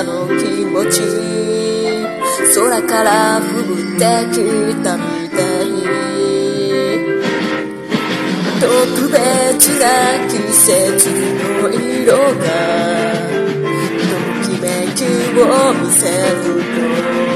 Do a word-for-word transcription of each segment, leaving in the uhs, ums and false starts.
の気持ち空から降ってきたみたい特別な季節の色がときめきを見せるの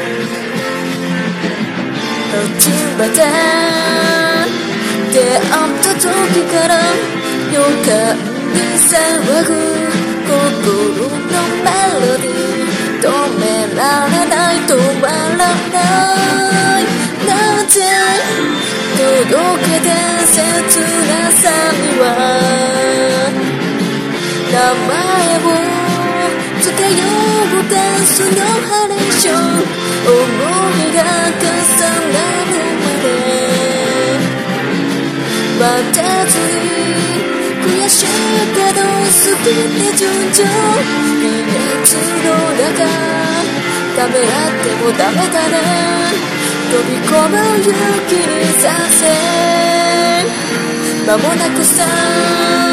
初めて出会った時から予感に騒ぐ心のメロディー止められない止まらないなぜ届けて切なさには名前をつけようダンスのハレーション思いが重なるまで待てずに悔しいけど好きで順調微熱の中ためらってもダメだね飛び込む勇気にさせ間もなくさ